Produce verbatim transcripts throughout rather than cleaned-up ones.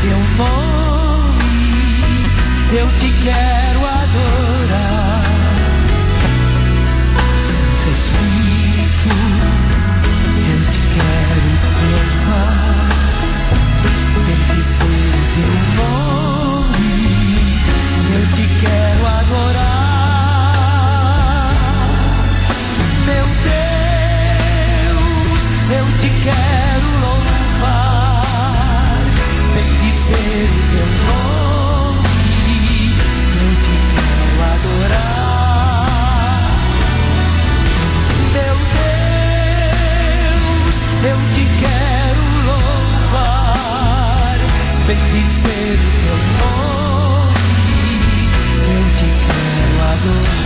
teu nome, eu te quero adorar. Santo Espírito, eu te quero louvar. Bendizer o teu nome, eu te quero adorar. Meu Deus, eu te quero louvar. Bendizer o teu nome, eu te quero adorar. Meu Deus, eu te quero louvar. Bendizer o teu nome, eu te quero adorar.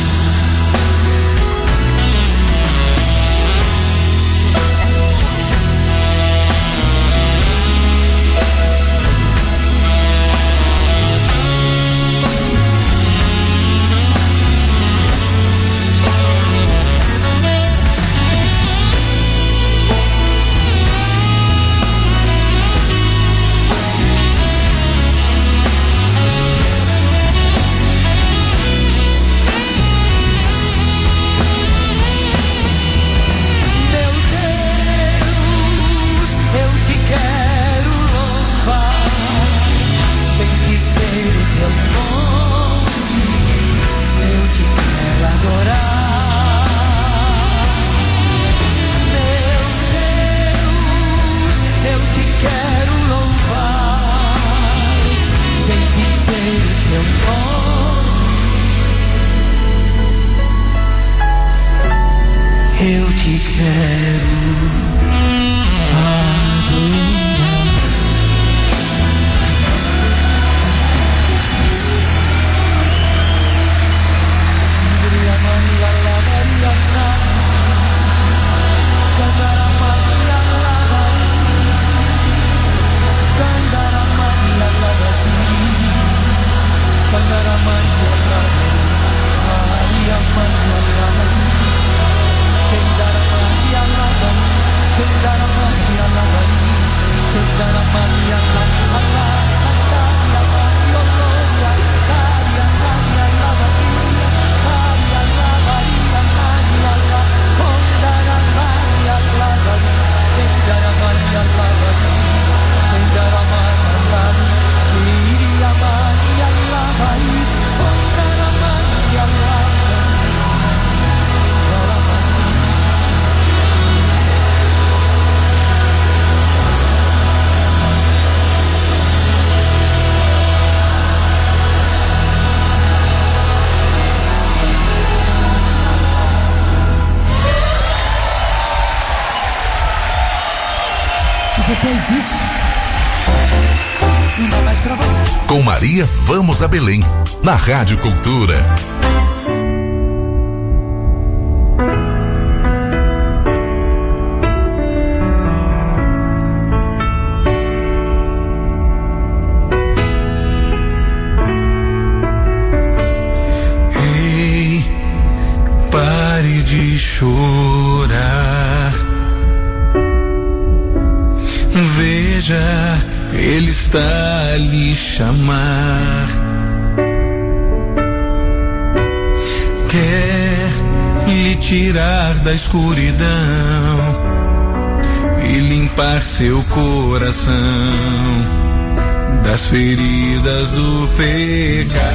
Eu te quero adorar. Maria Maria la Maria na Candara Maria la Maria Candara Maria la Maria Candara Maria la Maria Maria la Maria Kendara Maria la Maria, Kendara Maria la Maria, Kendara Maria la Maria, Maria Maria Gloria, Maria Maria la Maria, Maria la Maria, Maria la, Kendara Maria la Maria, Kendara Maria la Maria, Kendara Maria la Maria, Maria la Maria, Kendara Maria la Maria. Depois disso, não dá mais pra voltar. Com Maria, vamos a Belém, na Rádio Cultura. Ei, pare de chorar. Veja, Ele está a lhe chamar. Quer lhe tirar da escuridão e limpar seu coração das feridas do pecado.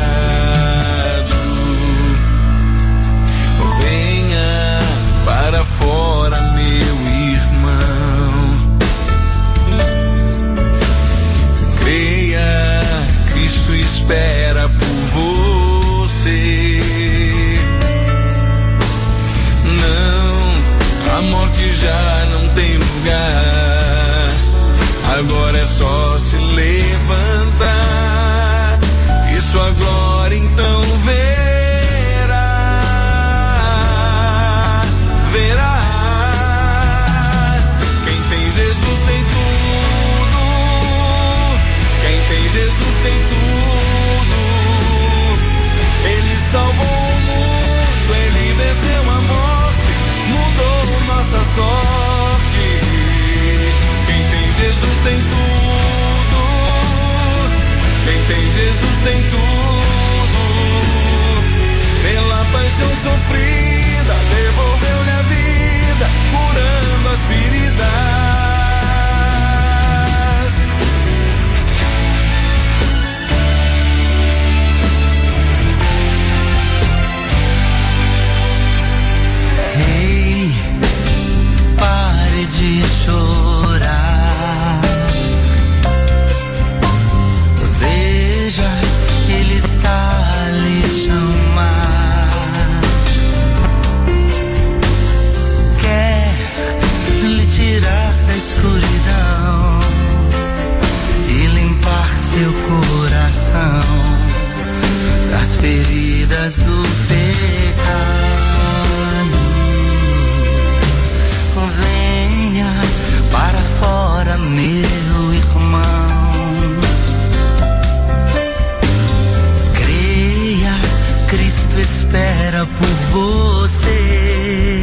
Venha para fora, meu creia, Cristo espera por você. Não, a morte já não tem lugar. Agora é só se levantar e sua glória então verá. Verá. Quem tem Jesus tem tudo. Quem tem Jesus tem tudo. Ele salvou o mundo, Ele venceu a morte, mudou nossa sorte. Quem tem Jesus tem tudo. tem Jesus tem tudo. Pela paixão sofrida, devolveu-lhe a vida, curando as feridas. Ei, pare de chorar. Veja, Ele está a lhe chamar. Quer lhe tirar da escuridão e limpar seu coração das feridas do pecado. Venha para fora, meu irmão. Creia, Cristo espera por você.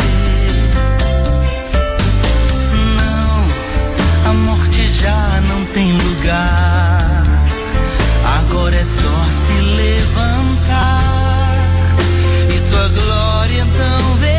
Não, a morte já não tem lugar. Agora é só se levantar e sua glória então verá.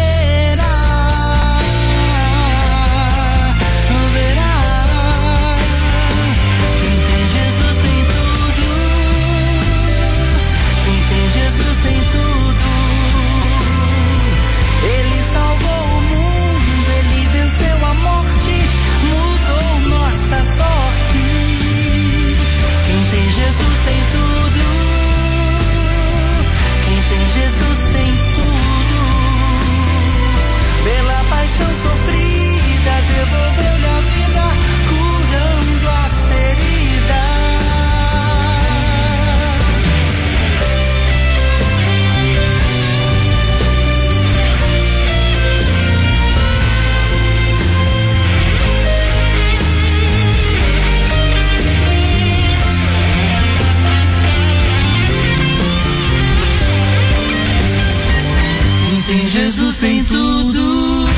Sofrida, devolveu-lhe a vida, curando as feridas. Quem tem Jesus tem tudo.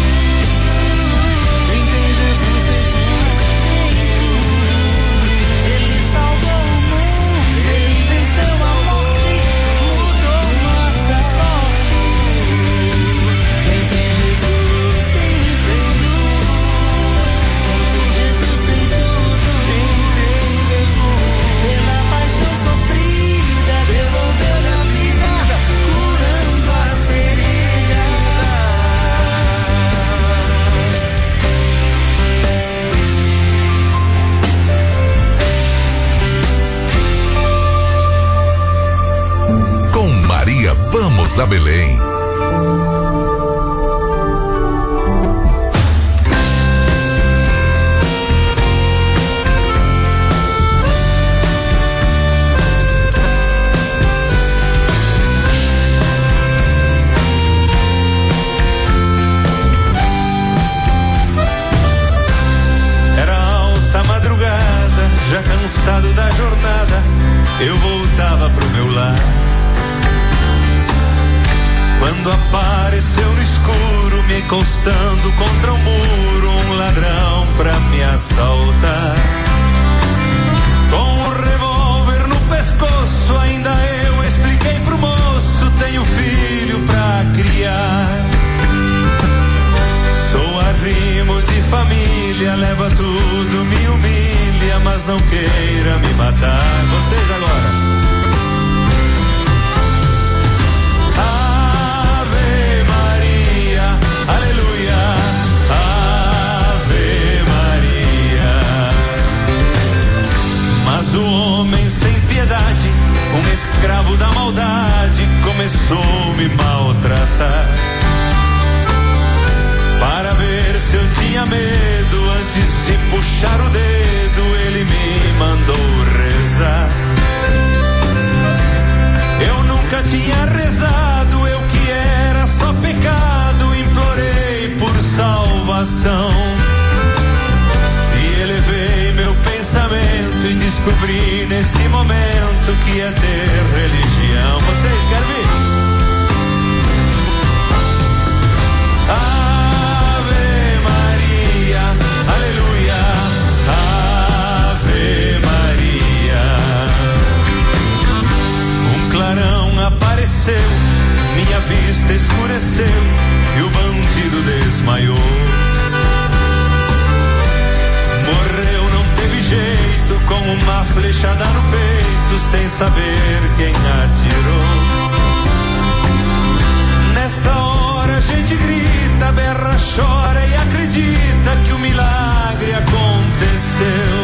Vamos a Belém. Era alta madrugada, já cansado da jornada, eu voltava pro meu lar. Quando apareceu no escuro, me encostando contra o muro, um ladrão pra me assaltar. Com um revólver no pescoço, ainda eu expliquei pro moço: tenho filho pra criar. Sou arrimo de família, leva tudo, me humilha, mas não queira me matar. Vocês agora. Aleluia, Ave Maria. Mas o homem sem piedade, um escravo da maldade, começou a me maltratar. Para ver se eu tinha medo, antes de puxar o dedo, ele me mandou rezar. Eu nunca tinha rezado, eu que era só pecado, implorei por salvação. E elevei meu pensamento e descobri nesse momento que é ter religião. Vocês querem ver? Ave Maria, aleluia, Ave Maria. uma flechada no peito sem saber quem atirou. Nesta hora a gente grita, berra, chora e acredita que o milagre aconteceu.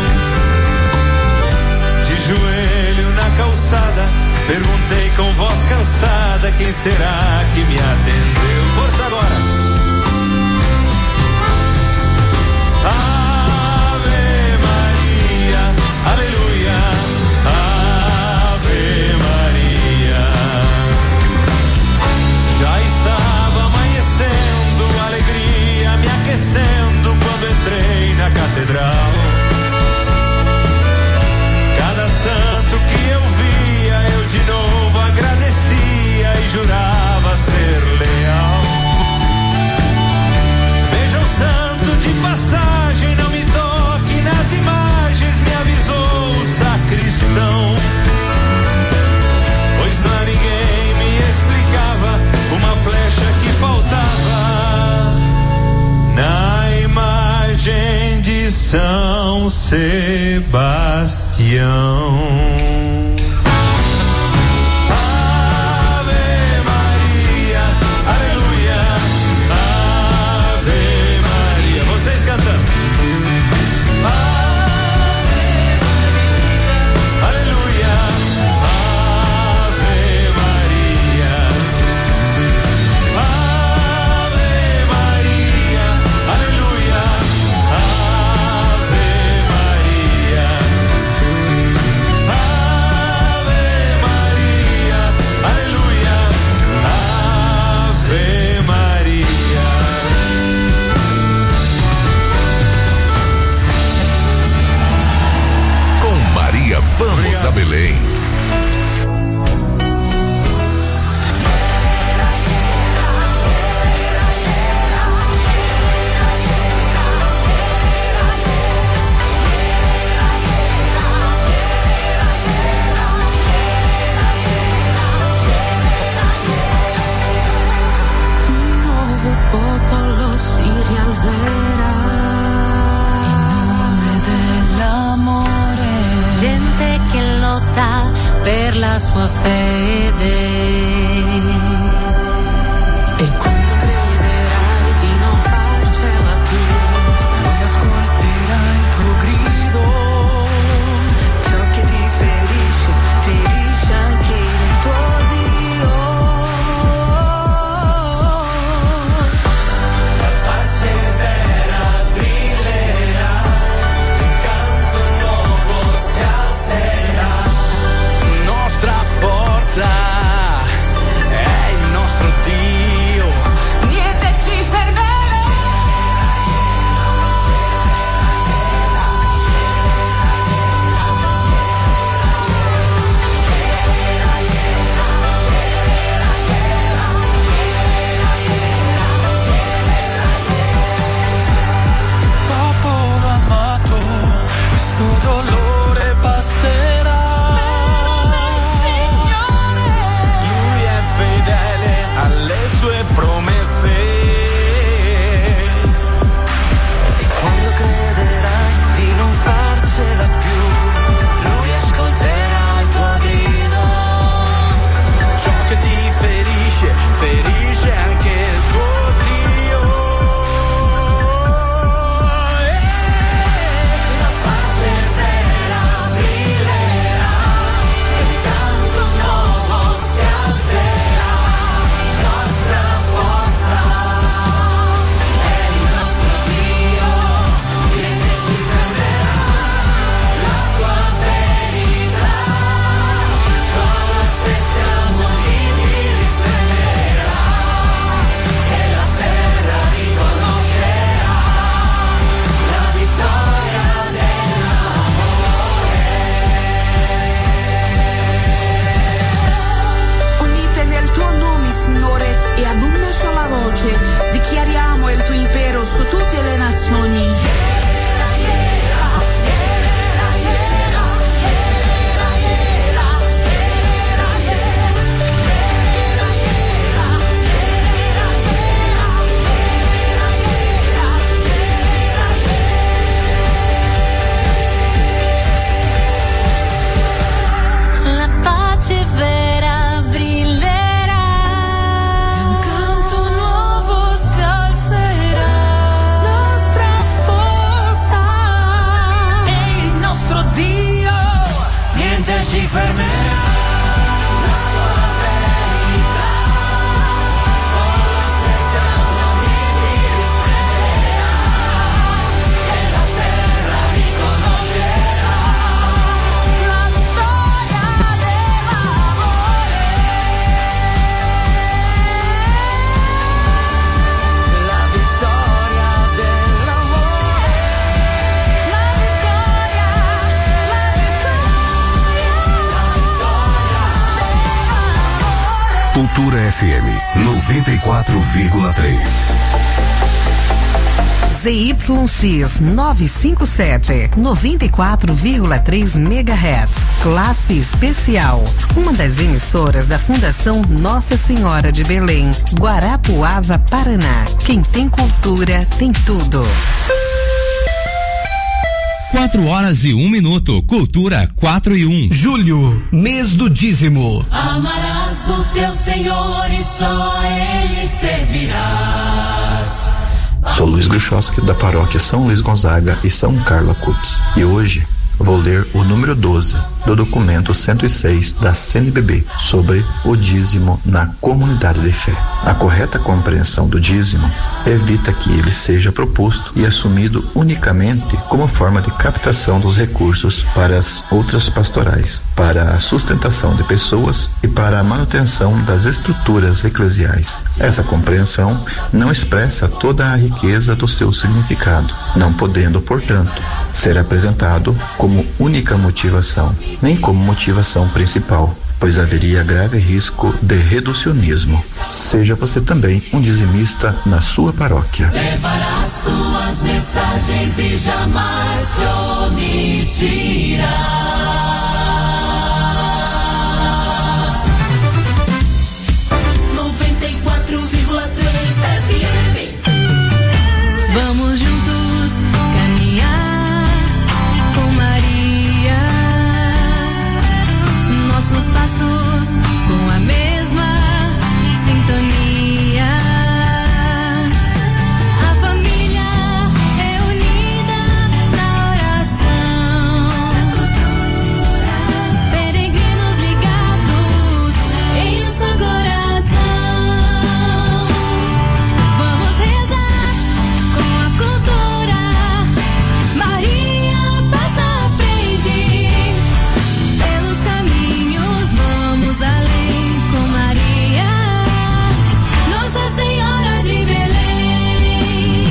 De joelho na calçada, perguntei com voz cansada quem será que me atendeu. Força agora! Ave Maria, aleluia, Ave Maria. Já estava amanhecendo, alegria me aquecendo quando entrei na catedral. Cada santo que eu via, eu de novo agradecia e jurava ser leal. Veja o santo de passagem, não me toque nas imagens, me avisou o sacristão. Pois lá ninguém me explicava uma flecha que faltava na imagem de São Sebastião. Vamos a Belém. Un nuovo popolo si rialzerà in nome dell'amore. Gente che lotta per la sua fede. E quando crederai di non farcela più, lui ascolterà il tuo grido. Ciò che ti ferisce, ferisce anche il tuo Dio. La pace vera brillerà, il canto nuovo si alzerà. Nostra forza M noventa e quatro vírgula três. Z Y X novecentos e cinquenta e sete, noventa e quatro vírgula três megahertz, classe especial, uma das emissoras da Fundação Nossa Senhora de Belém, Guarapuava, Paraná. Quem tem cultura tem tudo. Quatro horas e um minuto. Cultura quatro e um. Julho, mês do dízimo. Amarás o teu Senhor e só a Ele servirás. Sou Luiz Gruchowski, da paróquia São Luís Gonzaga e São Carlo Acutis. E hoje vou ler o número doze do documento cento e seis da C N B B sobre o dízimo na comunidade de fé. A correta compreensão do dízimo evita que ele seja proposto e assumido unicamente como forma de captação dos recursos para as outras pastorais, para a sustentação de pessoas e para a manutenção das estruturas eclesiais. Essa compreensão não expressa toda a riqueza do seu significado, não podendo, portanto, ser apresentado como única motivação, nem como motivação principal, pois haveria grave risco de reducionismo. Seja você também um dizimista na sua paróquia. Levará suas mensagens e jamais te omitirás. noventa e quatro vírgula três F M. Vamos juntos caminhar com Maria, nossos passos com a mesma sintonia. A família é unida na oração, peregrinos ligados em um só coração. Vamos rezar com a cultura. Maria passa à frente pelos caminhos, vamos além com Maria, Nossa Senhora de Belém.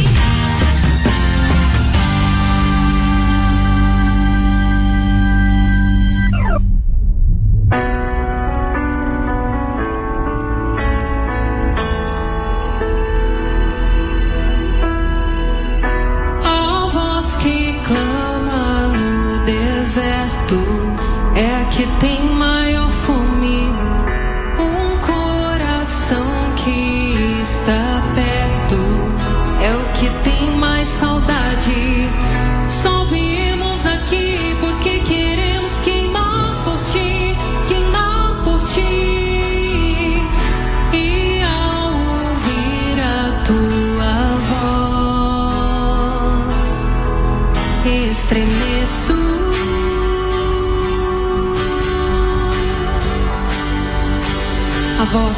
A voz que clama no deserto é a que tem maior fome. Um coração que está perto é o que tem mais saudade. Só viemos aqui porque queremos queimar por ti, queimar por ti. E ao ouvir a tua voz, estremeço. A voz,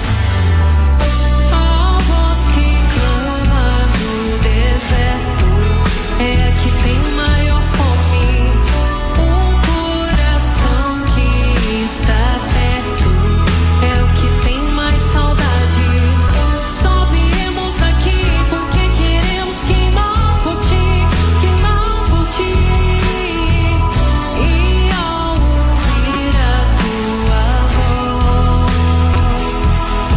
a voz que clama no deserto é a que tem maior fome. Um coração que está perto é o que tem mais saudade. Só viemos aqui porque queremos queimar por ti, queimar por ti. E ao ouvir a tua voz,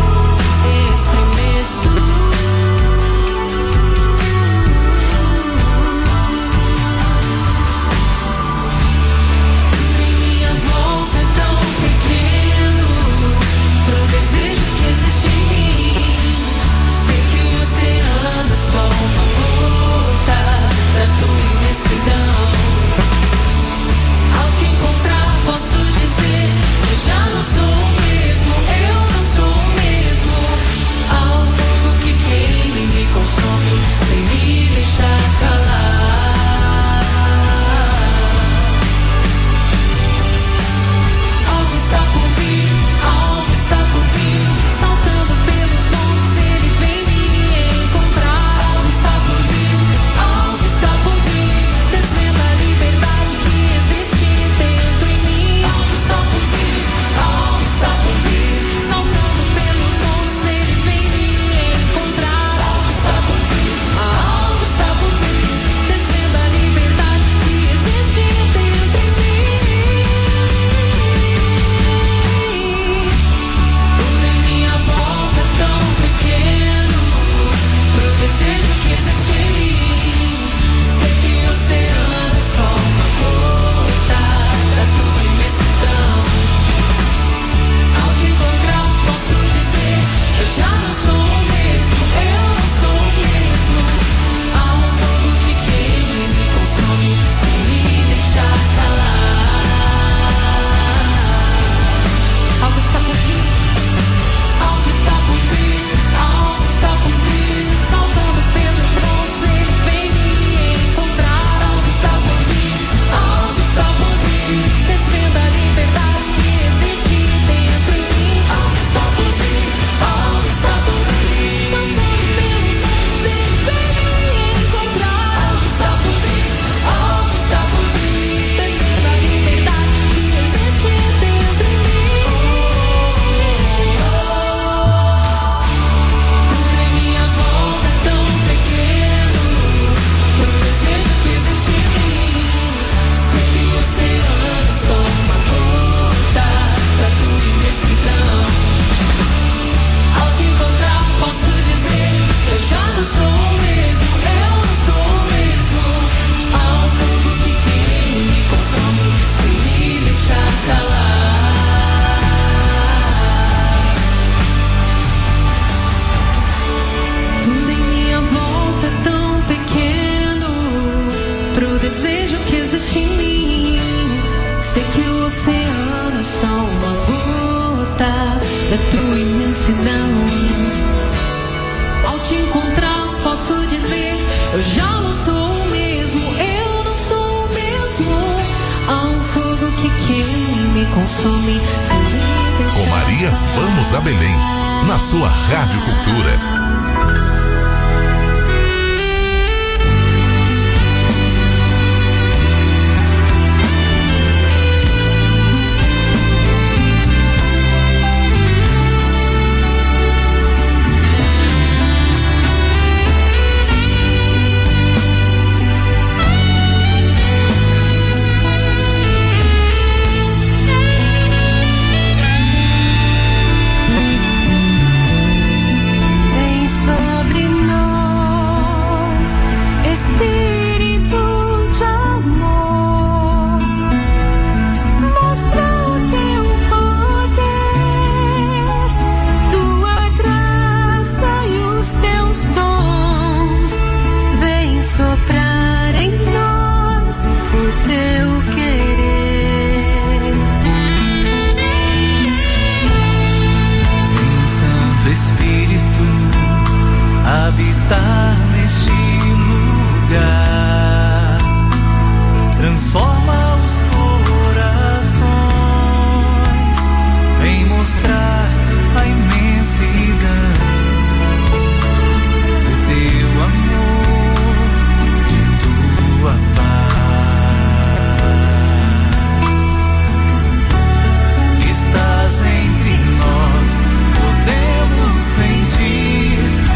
de mim. Sei que o oceano é só uma gota da tua imensidão. Ao te encontrar posso dizer, eu já não sou o mesmo, eu não sou o mesmo. Há um fogo que queima e me consome sem me deixar. Com Maria, vamos a Belém, na sua Rádio Cultura. Habitar neste lugar transforma os corações, vem mostrar a imensidão do teu amor, de tua paz. Estás entre nós, podemos sentir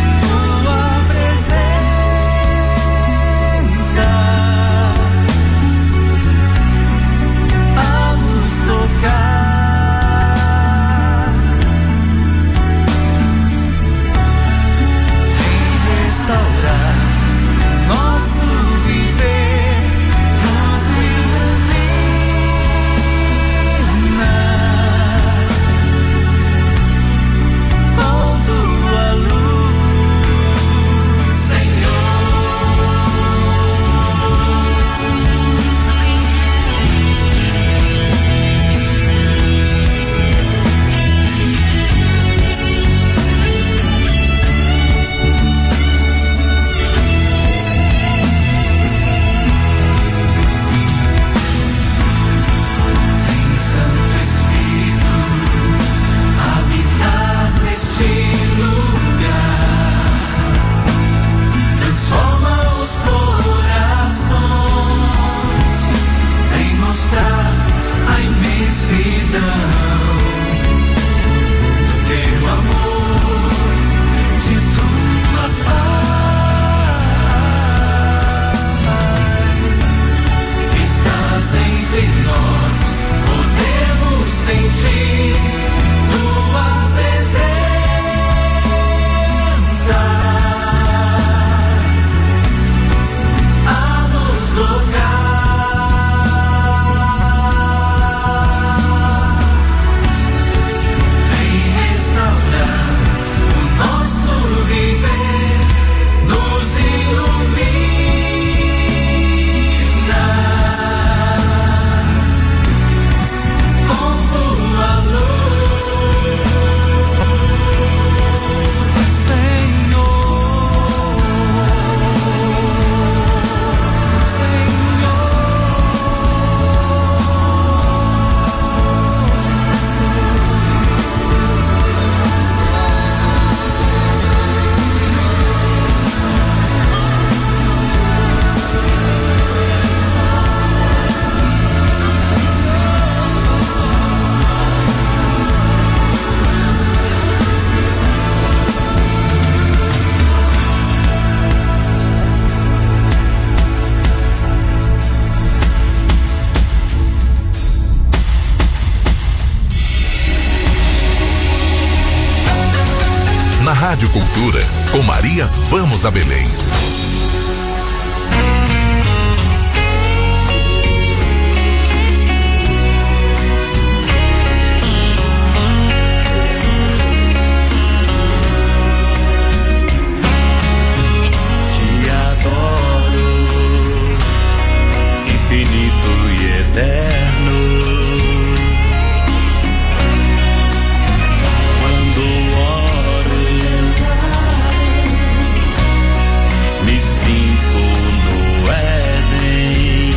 Rádio Cultura, com Maria, vamos a Belém. Te adoro, infinito eterno. Quando oro, me sinto no Éden.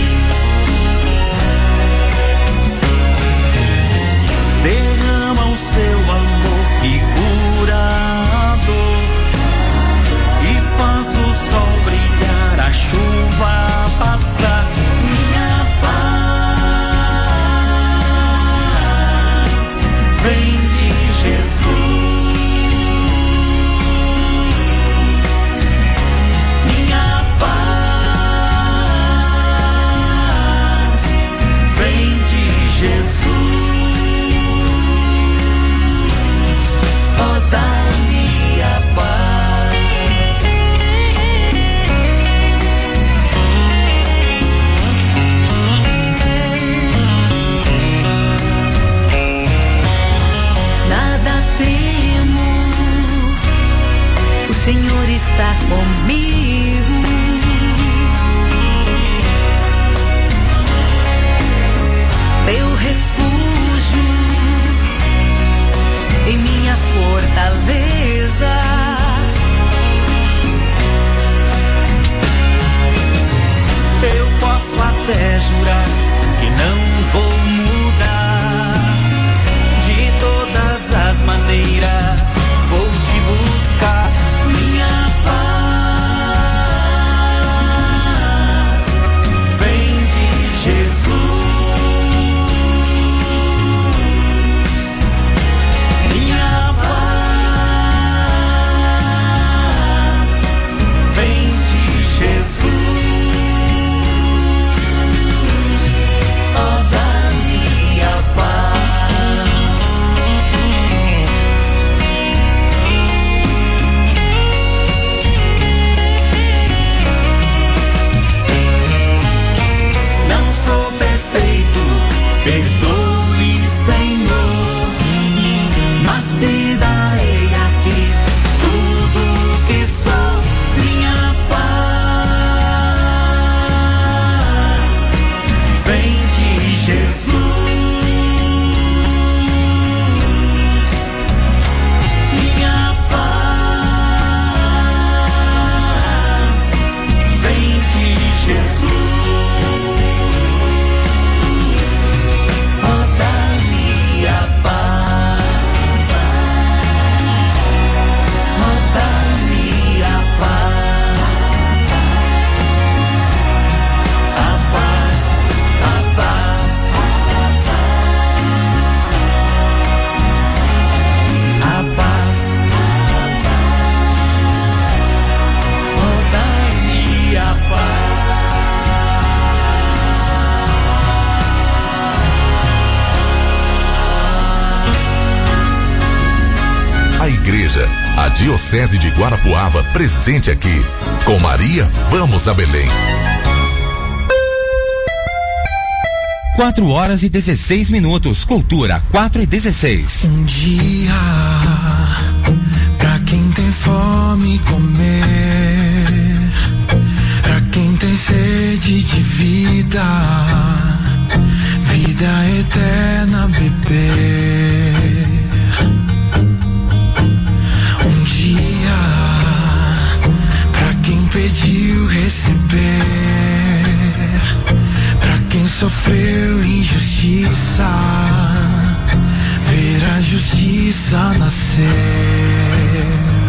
Derrama o seu amor que cura a dor e faz o sol brilhar, a chuva passar. Minha paz vem de Jesus. Minha paz vem de Jesus. Oh, dá-me a paz. Nada temo, o Senhor está comigo. Meu refúgio e minha fortaleza. Eu posso até jurar que não vou mudar. De todas as maneiras vou te buscar. Minha paz vem de Jesus. Minha paz vem de Jesus. Oh, dá-me a paz. Não sou perfeito, perdoe, Senhor, mas te darei aqui tudo que sou. Minha paz vem de Jesus. Minha paz vem de Jesus. Oh, dá-me a paz. Oh, dá-me a paz. A paz, a paz. A paz. Oh, dá-me a paz. A igreja, a Diocese de Guarapuava, presente aqui. Com Maria, vamos a Belém. quatro horas e dezesseis minutos. Cultura quatro e dezesseis. Um dia, pra quem tem fome comer, pra quem tem sede de vida, vida eterna beber. Um dia, pra quem pediu receber, pra quem sofreu injustiça, ver a justiça nascer.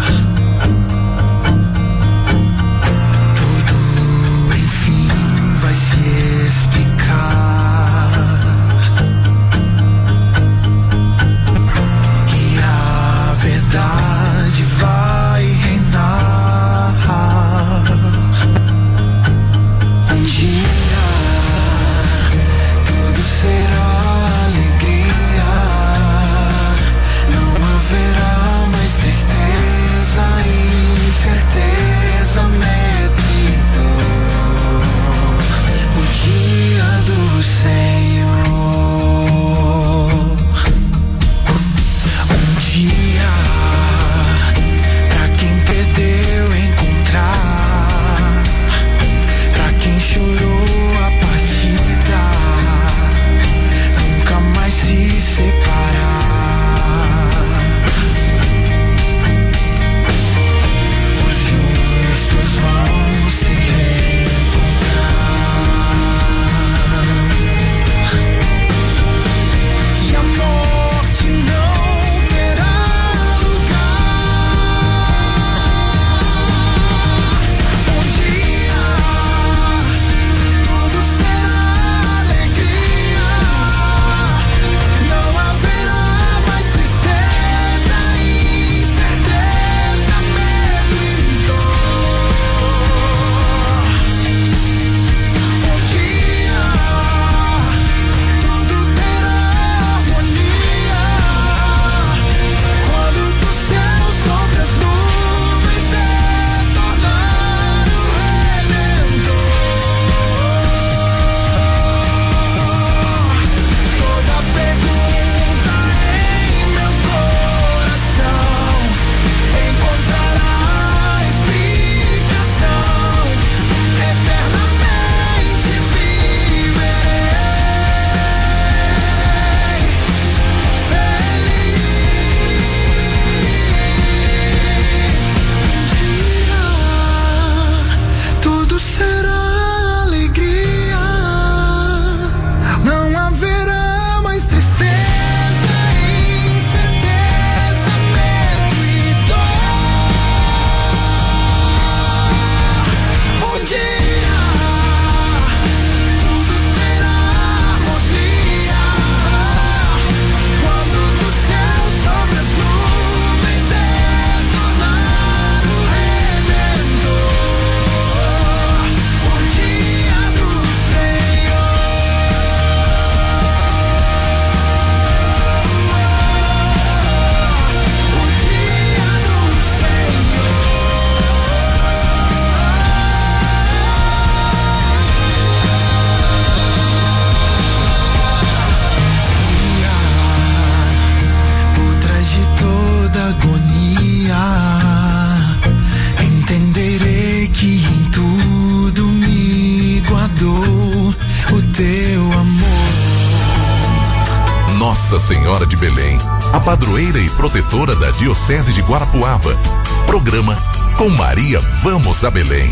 Tudo, enfim, vai se explicar. E a verdade vai reinar. Um dia tudo será alegria, não haverá mais tristeza. Nossa Senhora de Belém, a padroeira e protetora da Diocese de Guarapuava. Programa Com Maria Vamos a Belém.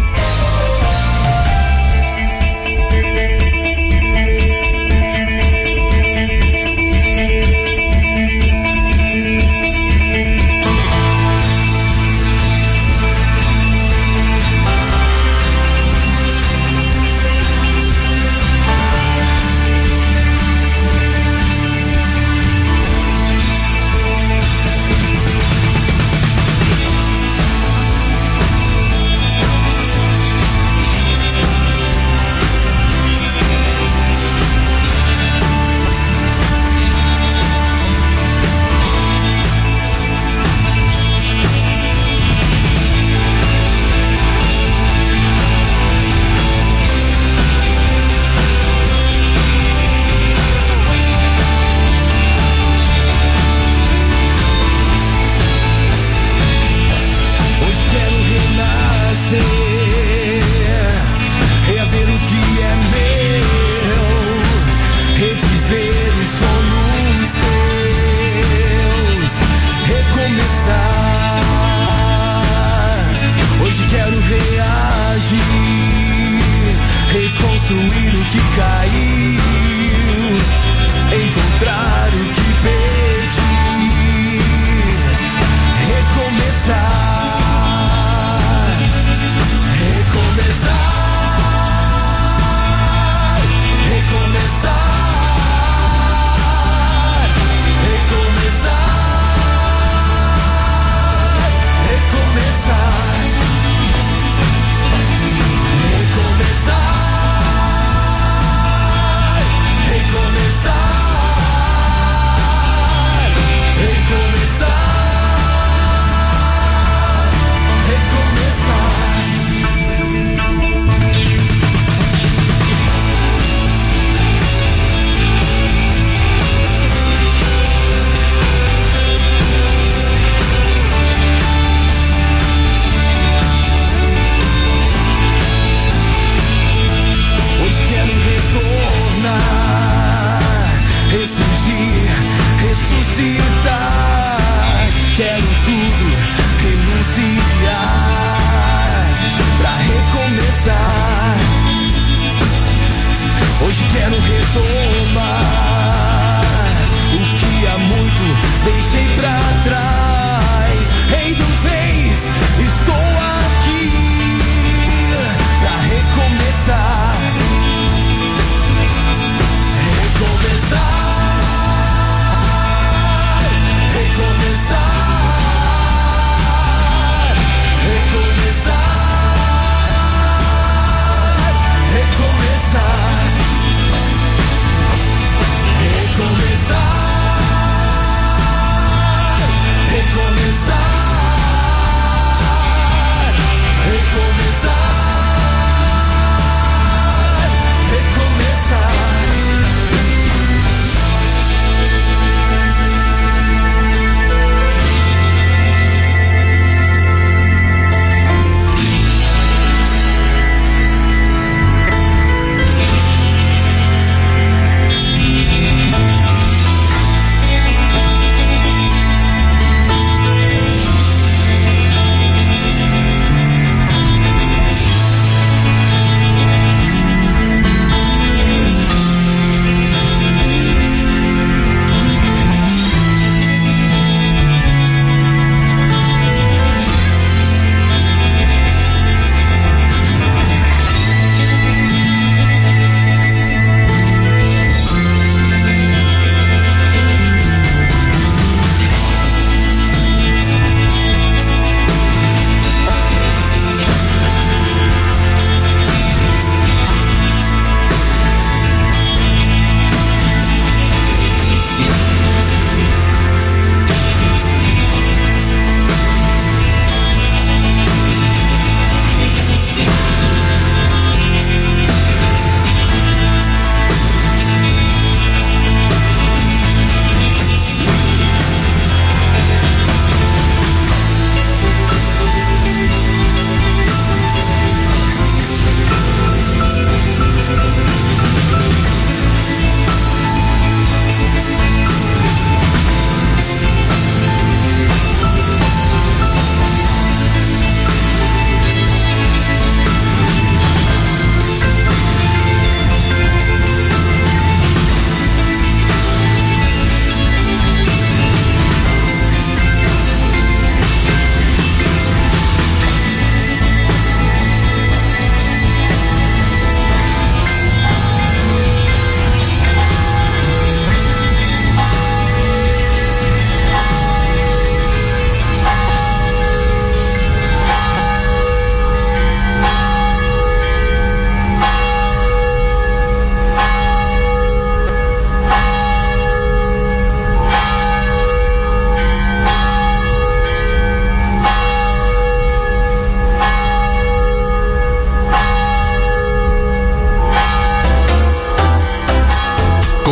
Recomeçar,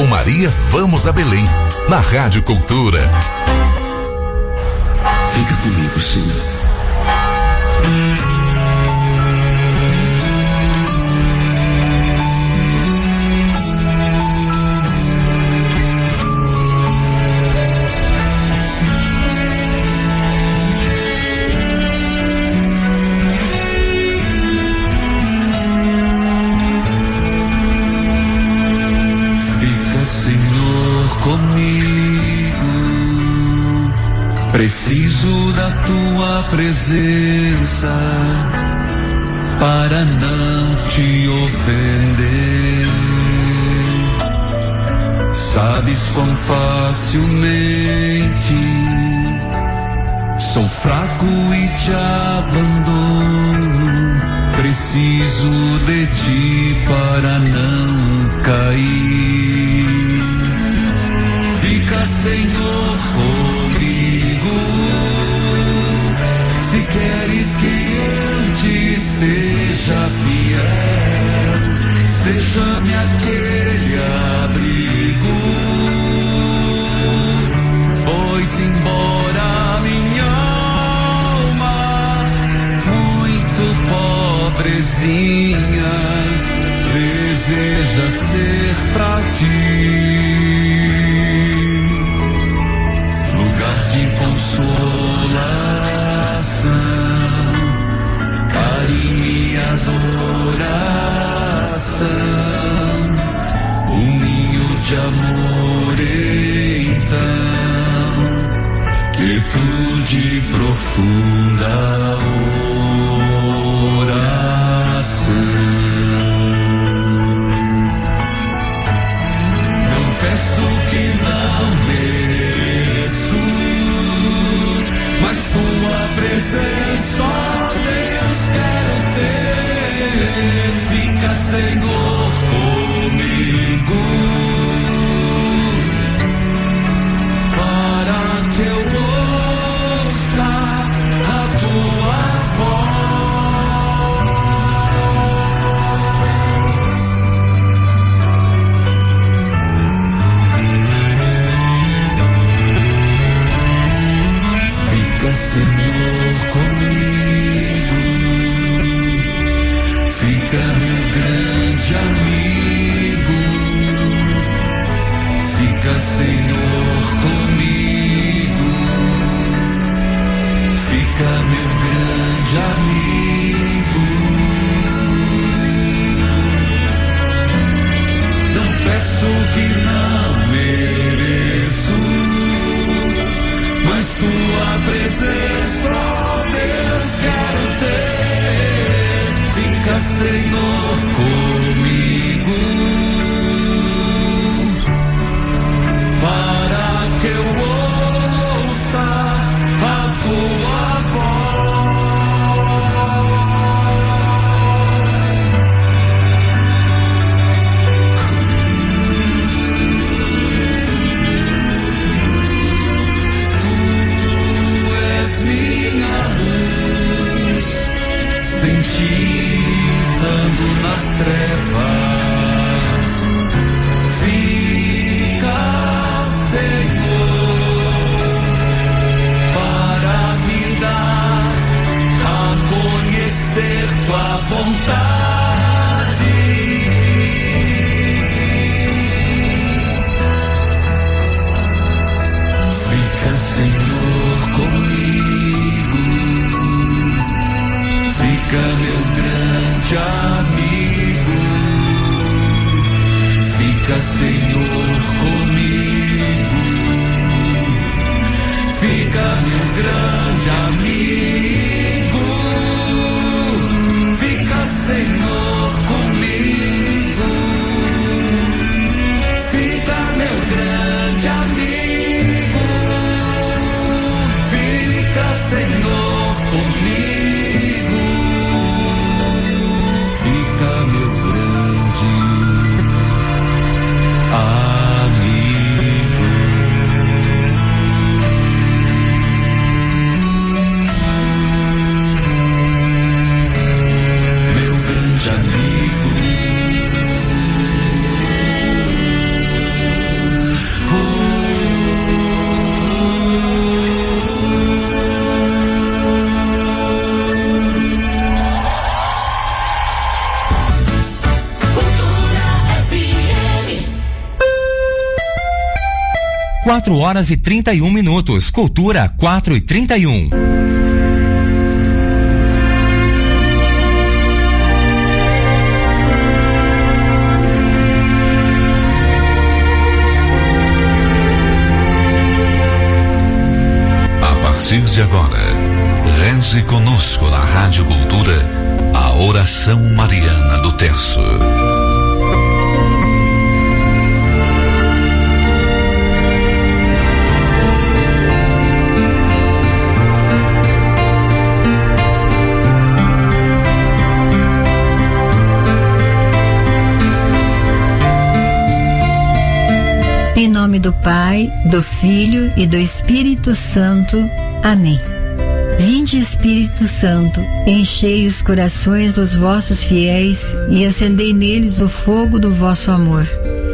Com Maria, vamos a Belém, na Rádio Cultura. Fica comigo, Senhor. Preciso da tua presença para não te ofender. Sabes quão facilmente sou fraco e te abandono. Preciso de ti para não cair. Fica, Senhor, comigo. Se queres que eu te seja fiel, seja-me aquele abrigo. Pois embora minha alma muito pobrezinha deseja ser pra ti lugar de consolação, carinho e adoração, um ninho de amor, então, quietude profunda oração. Não peço que não mereço, mas tua presença, ó Deus, quero ter. Fica, Senhor, comigo, para que eu ouça a tua voz. Fica, Senhor, comigo, fica meu grande amigo. Fica, Senhor, comigo, fica meu grande amigo. Não peço que não mereço, mas tua presença, ó Deus, quero ter. Fica, Senhor, comigo, para que eu ouça a tua minha luz, sem ti ando nas trevas. Fica, Senhor, para me dar a conhecer tua vontade. Fica, Senhor, comigo, fica meu grande amigo. Fica, Senhor, comigo, fica meu grande amigo. Fica, Senhor, comigo, fica meu grande amigo. Fica, Senhor, comigo, fica meu grande amigo. quatro horas e trinta e um minutos. Cultura quatro e trinta e um. A partir de agora, reze conosco na Rádio Cultura a oração mariana do terço. Em nome do Pai, do Filho e do Espírito Santo. Amém. Vinde, Espírito Santo, enchei os corações dos vossos fiéis e acendei neles o fogo do vosso amor.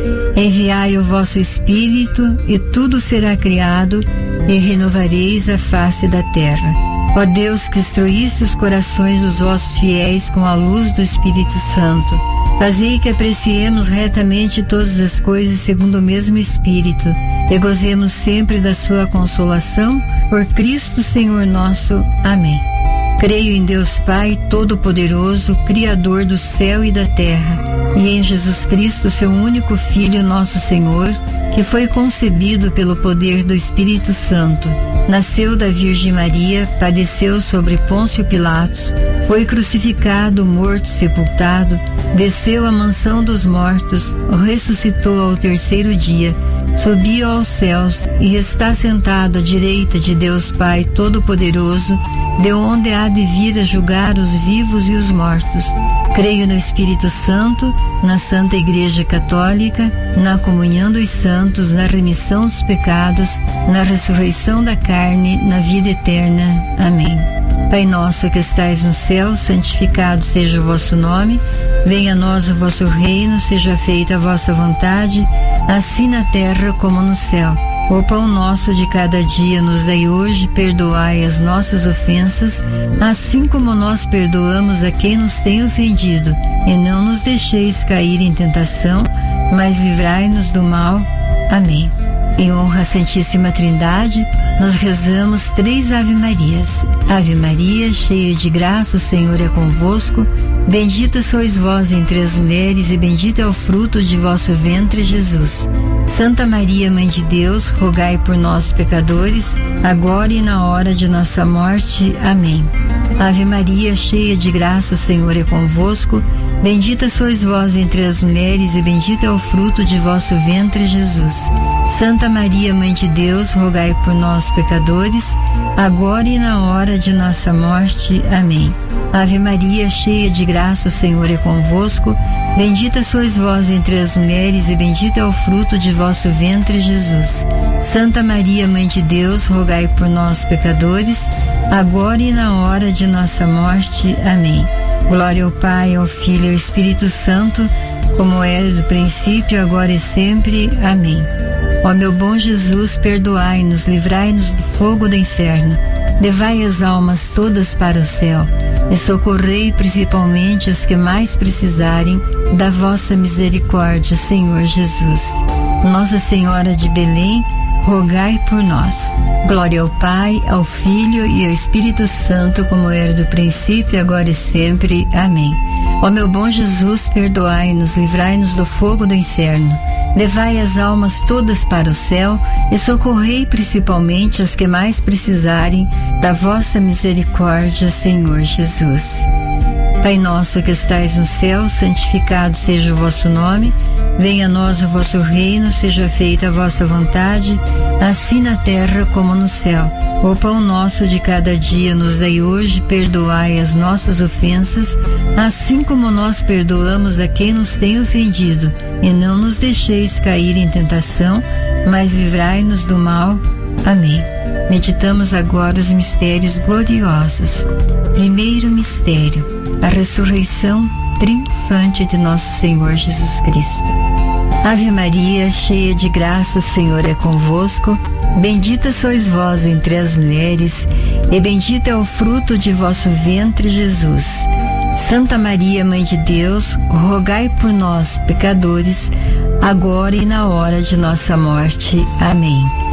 Enviai o vosso Espírito e tudo será criado e renovareis a face da terra. Ó Deus, que instruísse os corações dos vossos fiéis com a luz do Espírito Santo, fazei que apreciemos retamente todas as coisas segundo o mesmo Espírito e gozemos sempre da sua consolação, por Cristo Senhor nosso. Amém. Creio em Deus Pai Todo-Poderoso, Criador do céu e da terra, e em Jesus Cristo, seu único Filho, nosso Senhor, que foi concebido pelo poder do Espírito Santo, nasceu da Virgem Maria, padeceu sobre Pôncio Pilatos, foi crucificado, morto, sepultado, desceu à mansão dos mortos, ressuscitou ao terceiro dia, subiu aos céus e está sentado à direita de Deus Pai Todo-Poderoso, de onde há de vir a julgar os vivos e os mortos. Creio no Espírito Santo, na Santa Igreja Católica, na comunhão dos santos, na remissão dos pecados, na ressurreição da carne, na vida eterna. Amém. Pai nosso que estais no céu, santificado seja o vosso nome. Venha a nós o vosso reino, seja feita a vossa vontade, assim na terra como no céu. O pão nosso de cada dia nos dai hoje, perdoai as nossas ofensas, assim como nós perdoamos a quem nos tem ofendido. E não nos deixeis cair em tentação, mas livrai-nos do mal. Amém. Em honra à Santíssima Trindade, nós rezamos três Ave Marias. Ave Maria, cheia de graça, o Senhor é convosco. Bendita sois vós entre as mulheres, e bendito é o fruto de vosso ventre, Jesus. Santa Maria, Mãe de Deus, rogai por nós, pecadores, agora e na hora de nossa morte. Amém. Ave Maria, cheia de graça, o Senhor é convosco. Bendita sois vós entre as mulheres, e bendito é o fruto de vosso ventre, Jesus. Santa Maria, Mãe de Deus, rogai por nós, pecadores, agora e na hora de nossa morte. Amém. Ave Maria, cheia de graça, o Senhor é convosco. Bendita sois vós entre as mulheres, e bendito é o fruto de vosso ventre, Jesus. Santa Maria, Mãe de Deus, rogai por nós, pecadores, agora e na hora de nossa morte. Amém. Glória ao Pai, ao Filho e ao Espírito Santo, como era do princípio, agora e sempre. Amém. Ó meu bom Jesus, perdoai-nos, livrai-nos do fogo do inferno, levai as almas todas para o céu e socorrei principalmente as que mais precisarem da vossa misericórdia, Senhor Jesus. Nossa Senhora de Belém, rogai por nós. Glória ao Pai, ao Filho e ao Espírito Santo, como era do princípio, agora e sempre. Amém. Ó meu bom Jesus, perdoai-nos, livrai-nos do fogo do inferno, levai as almas todas para o céu e socorrei principalmente as que mais precisarem da vossa misericórdia, Senhor Jesus. Pai nosso que estais no céu, santificado seja o vosso nome. Venha a nós o vosso reino, seja feita a vossa vontade, assim na terra como no céu. O pão nosso de cada dia nos dai hoje, perdoai as nossas ofensas, assim como nós perdoamos a quem nos tem ofendido, e não nos deixeis cair em tentação, mas livrai-nos do mal. Amém. Meditamos agora os mistérios gloriosos. Primeiro mistério, a ressurreição triunfante de nosso Senhor Jesus Cristo. Ave Maria, cheia de graça, o Senhor é convosco. Bendita sois vós entre as mulheres, e bendito é o fruto de vosso ventre, Jesus. Santa Maria, Mãe de Deus, rogai por nós, pecadores, agora e na hora de nossa morte. Amém.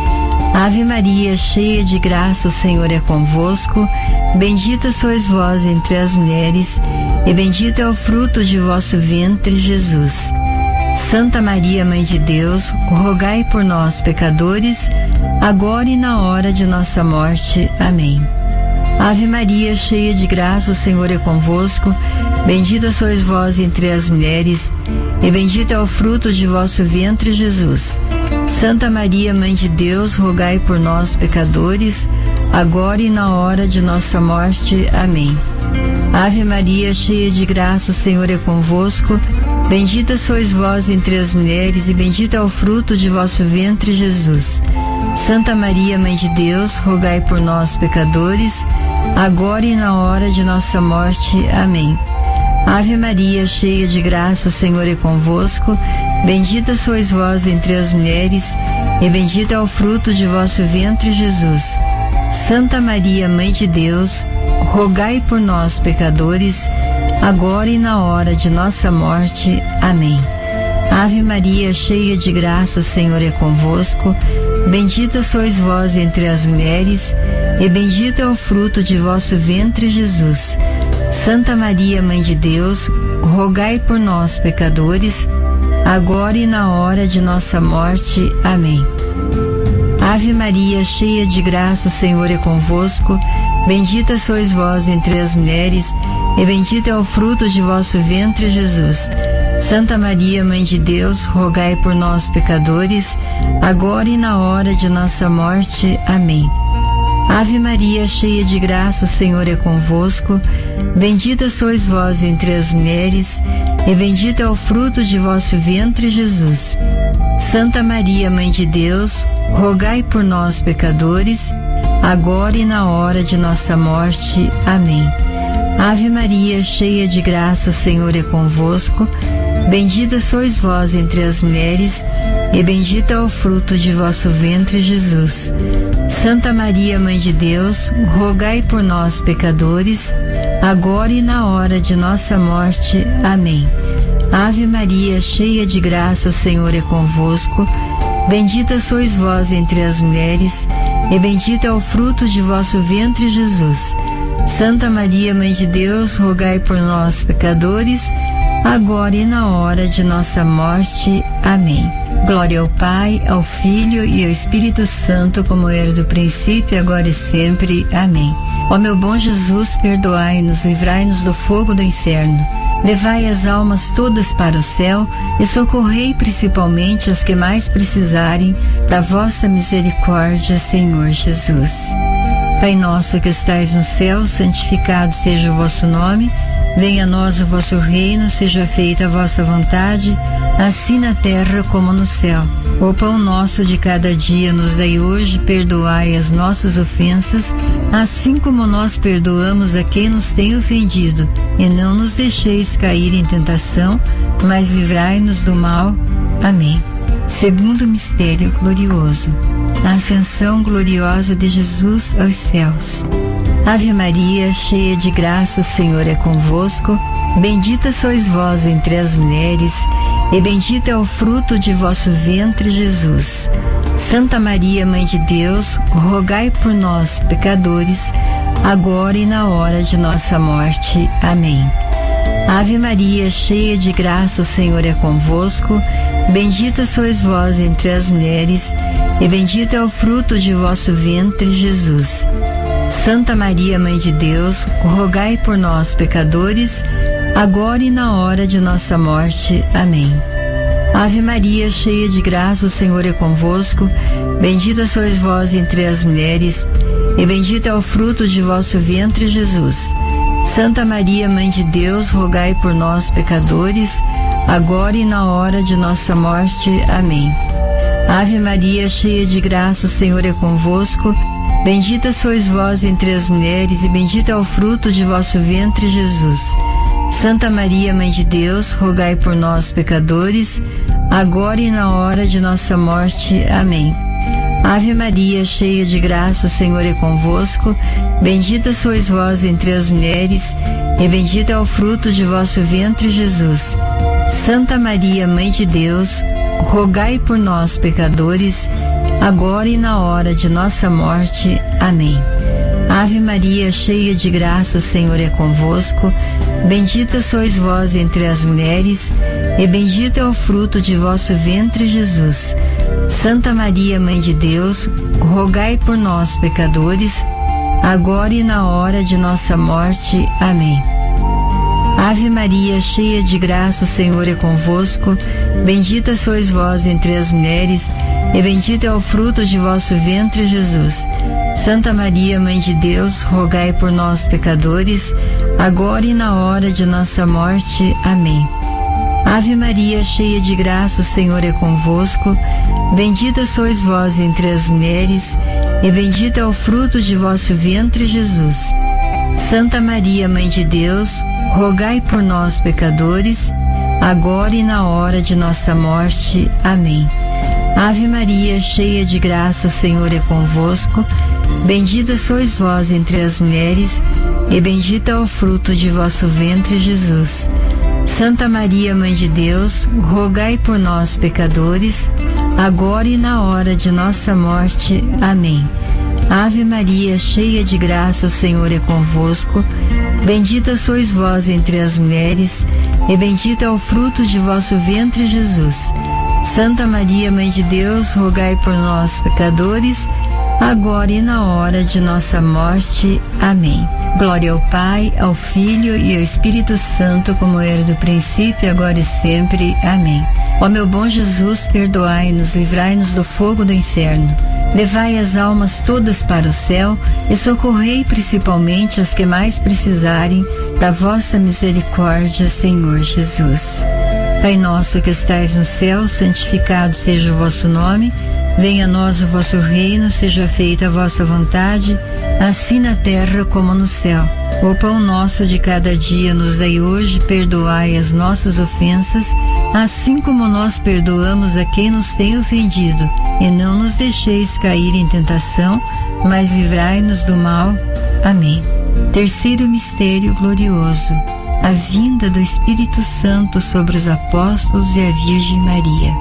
Ave Maria, cheia de graça, o Senhor é convosco. Bendita sois vós entre as mulheres, e bendito é o fruto de vosso ventre, Jesus. Santa Maria, Mãe de Deus, rogai por nós, pecadores, agora e na hora de nossa morte. Amém. Ave Maria, cheia de graça, o Senhor é convosco. Bendita sois vós entre as mulheres, e bendito é o fruto de vosso ventre, Jesus. Santa Maria, Mãe de Deus, rogai por nós, pecadores, agora e na hora de nossa morte. Amém. Ave Maria, cheia de graça, o Senhor é convosco. Bendita sois vós entre as mulheres, e bendito é o fruto de vosso ventre, Jesus. Santa Maria, Mãe de Deus, rogai por nós, pecadores, agora e na hora de nossa morte. Amém. Ave Maria, cheia de graça, o Senhor é convosco. Bendita sois vós entre as mulheres, e bendito é o fruto de vosso ventre, Jesus. Santa Maria, Mãe de Deus, rogai por nós, pecadores, agora e na hora de nossa morte. Amém. Ave Maria, cheia de graça, o Senhor é convosco. Bendita sois vós entre as mulheres, e bendito é o fruto de vosso ventre, Jesus. Santa Maria, Mãe de Deus, rogai por nós, pecadores, agora e na hora de nossa morte. Amém. Ave Maria, cheia de graça, o Senhor é convosco. Bendita sois vós entre as mulheres, e bendito é o fruto de vosso ventre, Jesus. Santa Maria, Mãe de Deus, rogai por nós, pecadores, agora e na hora de nossa morte. Amém. Ave Maria, cheia de graça, o Senhor é convosco. Bendita sois vós entre as mulheres, e bendito é o fruto de vosso ventre, Jesus. Santa Maria, Mãe de Deus, rogai por nós, pecadores, agora e na hora de nossa morte. Amém. Ave Maria, cheia de graça, o Senhor é convosco. Bendita sois vós entre as mulheres, e bendito é o fruto de vosso ventre, Jesus. Santa Maria, Mãe de Deus, rogai por nós, pecadores, agora e na hora de nossa morte. Amém. Ave Maria, cheia de graça, o Senhor é convosco. Bendita sois vós entre as mulheres, e bendito é o fruto de vosso ventre, Jesus. Santa Maria, Mãe de Deus, rogai por nós, pecadores, agora e na hora de nossa morte. Amém. Glória ao Pai, ao Filho e ao Espírito Santo, como era do princípio, agora e sempre. Amém. Ó meu bom Jesus, perdoai-nos, livrai-nos do fogo do inferno. Levai as almas todas para o céu e socorrei principalmente as que mais precisarem da vossa misericórdia, Senhor Jesus. Pai nosso que estais no céu, santificado seja o vosso nome. Venha a nós o vosso reino, seja feita a vossa vontade, assim na terra como no céu. O pão nosso de cada dia nos dai hoje, perdoai as nossas ofensas, assim como nós perdoamos a quem nos tem ofendido. E não nos deixeis cair em tentação, mas livrai-nos do mal. Amém. Segundo mistério glorioso, a ascensão gloriosa de Jesus aos céus. Ave Maria, cheia de graça, o Senhor é convosco. Bendita sois vós entre as mulheres, e bendito é o fruto de vosso ventre, Jesus. Santa Maria, Mãe de Deus, rogai por nós, pecadores, agora e na hora de nossa morte. Amém. Ave Maria, cheia de graça, o Senhor é convosco. Bendita sois vós entre as mulheres, e bendito é o fruto de vosso ventre, Jesus. Santa Maria, Mãe de Deus, rogai por nós, pecadores, agora e na hora de nossa morte. Amém. Ave Maria, cheia de graça, o Senhor é convosco. Bendita sois vós entre as mulheres, e bendito é o fruto de vosso ventre, Jesus. Santa Maria, Mãe de Deus, rogai por nós, pecadores, agora e na hora de nossa morte. Amém. Ave Maria, cheia de graça, o Senhor é convosco. Bendita sois vós entre as mulheres, e bendito é o fruto de vosso ventre, Jesus. Santa Maria, Mãe de Deus, rogai por nós, pecadores, agora e na hora de nossa morte. Amém. Ave Maria, cheia de graça, o Senhor é convosco. Bendita sois vós entre as mulheres, e bendito é o fruto de vosso ventre, Jesus. Santa Maria, Mãe de Deus, rogai por nós, pecadores, agora e na hora de nossa morte. Amém. Ave Maria, cheia de graça, o Senhor é convosco. Bendita sois vós entre as mulheres, e bendito é o fruto de vosso ventre, Jesus. Santa Maria, Mãe de Deus, rogai por nós, pecadores, agora e na hora de nossa morte. Amém. Ave Maria, cheia de graça, o Senhor é convosco. Bendita sois vós entre as mulheres, e bendito é o fruto de vosso ventre, Jesus. Santa Maria, Mãe de Deus, rogai por nós, pecadores, agora e na hora de nossa morte. Amém. Ave Maria, cheia de graça, o Senhor é convosco. Bendita sois vós entre as mulheres, e bendito é o fruto de vosso ventre, Jesus. Santa Maria, Mãe de Deus, rogai por nós, pecadores, agora e na hora de nossa morte. Amém. Ave Maria, cheia de graça, o Senhor é convosco. Bendita sois vós entre as mulheres, e bendito é o fruto de vosso ventre, Jesus. Santa Maria, Mãe de Deus, rogai por nós, pecadores, agora e na hora de nossa morte. Amém. Ave Maria, cheia de graça, o Senhor é convosco. Bendita sois vós entre as mulheres, e bendito é o fruto de vosso ventre, Jesus. Santa Maria, Mãe de Deus, rogai por nós, pecadores, agora e na hora de nossa morte. Amém. Glória ao Pai, ao Filho e ao Espírito Santo, como era do princípio, agora e sempre. Amém. Ó meu bom Jesus, perdoai-nos, livrai-nos do fogo do inferno. Levai as almas todas para o céu e socorrei principalmente as que mais precisarem da vossa misericórdia, Senhor Jesus. Pai nosso que estais no céu, santificado seja o vosso nome. Venha a nós o vosso reino, seja feita a vossa vontade, assim na terra como no céu. O pão nosso de cada dia nos dai hoje, perdoai as nossas ofensas, assim como nós perdoamos a quem nos tem ofendido. E não nos deixeis cair em tentação, mas livrai-nos do mal. Amém. Terceiro mistério glorioso: a vinda do Espírito Santo sobre os apóstolos e a Virgem Maria.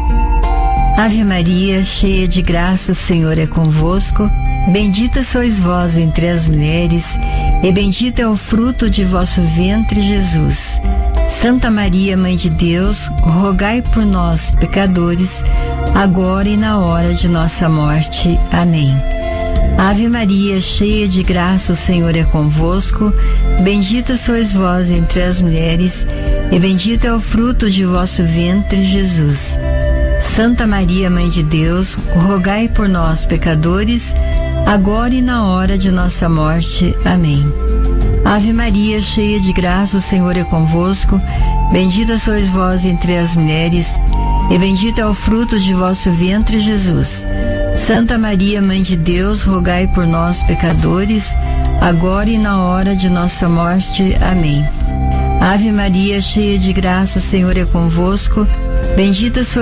Ave Maria, cheia de graça, o Senhor é convosco. Bendita sois vós entre as mulheres, e bendito é o fruto de vosso ventre, Jesus. Santa Maria, Mãe de Deus, rogai por nós, pecadores, agora e na hora de nossa morte. Amém. Ave Maria, cheia de graça, o Senhor é convosco. Bendita sois vós entre as mulheres, e bendito é o fruto de vosso ventre, Jesus. Santa Maria, Mãe de Deus, rogai por nós, pecadores, agora e na hora de nossa morte. Amém. Ave Maria, cheia de graça, o Senhor é convosco. Bendita sois vós entre as mulheres, e bendito é o fruto de vosso ventre, Jesus. Santa Maria, Mãe de Deus, rogai por nós, pecadores, agora e na hora de nossa morte. Amém. Ave Maria, cheia de graça, o Senhor é convosco. Bendita sois